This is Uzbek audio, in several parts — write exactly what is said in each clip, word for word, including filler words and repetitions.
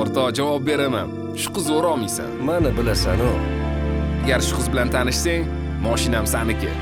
o'rtoq, javob beraman. Shu qizni o'rolmaysan. Meni bilasan-ku. Agar shu qiz bilan tanishsang, mashinam saniki.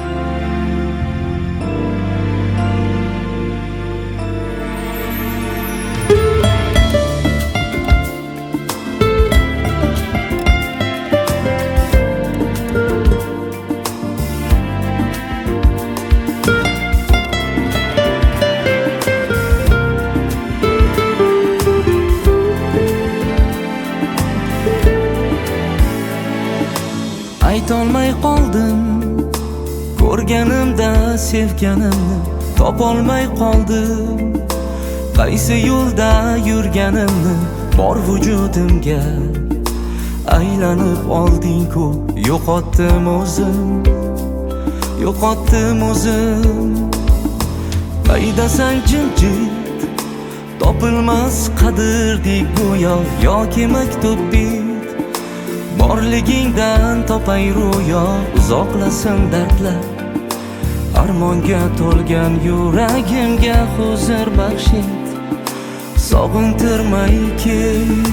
Aytolmay qoldim, ko'rganimda sevganimni topolmay qoldim. Qaysi yo'lda yurganimni bor vujudimga aylanib olding-ku, yo'qotdim o'zim, yo'qotdim o'zim. Qaydasan jimjit, topilmas qadrdek go'yo yoki maktubdek. Borligingdan topay ro'yo, uzoqlasin dardlar. Armonga to'lgan yuragimga huzur baxsh et, sog'intirmay kel.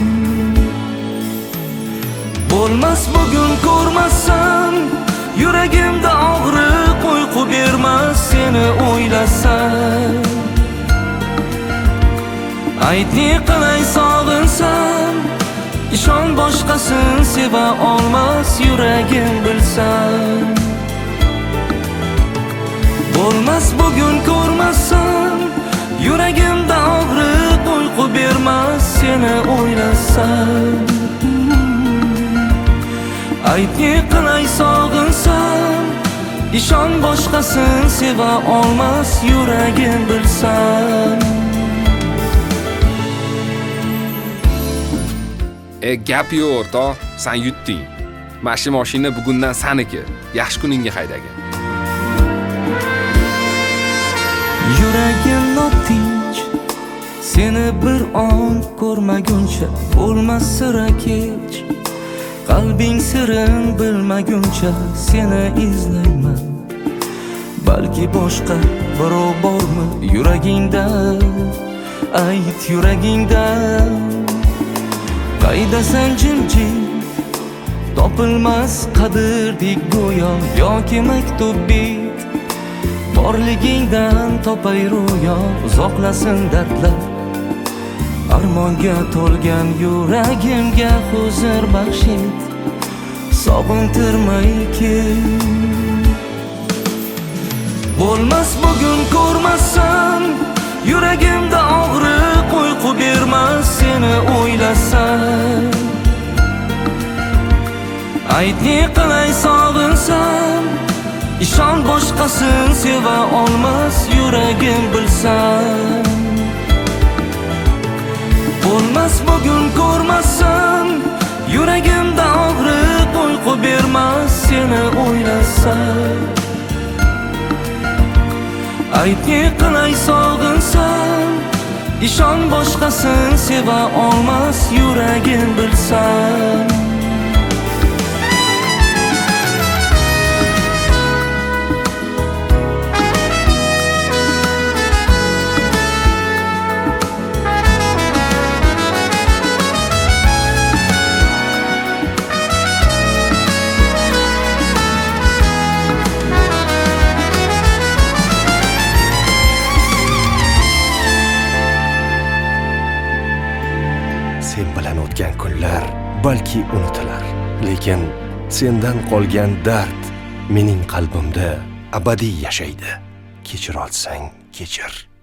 Bo'lmas bugun ko'rmasam, yuragimda og'riq uyqu bermas seni o'ylasam. Ayt ne qilay sog'insam, ishon boshqasin seva olmas yuragim bilsam. Bo'lmas bugun ko'rmasam, yuragimda og'riq uyqu bermas seni o'ylasam. Ayt ne qilay sog'insam, ishon boshqasin seva olmas yuragim bilsam. E gap yo'q o'rtoq, sen yutding. Mana mashina bugundan saniki. Yaxshi kuningga haydagin. Yuragim notinch, seni bir on ko'rmaguncha bo'lmas sira kech. Qalbing sirin bilmaguncha seni izlayman. Balki boshqa birov bormi yuragingda? Ayt yuragingda. Qaydasan jimjit, topilmas qadrdek go'yo yoki maktubdek. Borligingdan topay ro'yo, uzoqlasin dardlar. Armonga to'lgan yuragimga huzur baxsh et, sog'intirmay kel. Bo'lmas bugun ko'rmasam, yuragimda og'riq uyqu bermas seni o'ylasam. Ayt ne qilay sog'insam, ishon boshqasin seva olmas yuragim bilsam. Bo'lmas bugun ko'rmasam, yuragimda og'riq uyqu bermas seni o'ylasam. Ayt ne qilay sog'insam, ishon boshqasin seva olmas yuragim bilsam. Sen bilan o'tgan kunlar balki unutilar, lekin sendan qolgan dard mening qalbimda abadiy yashaydi. Kechir olsang kechir.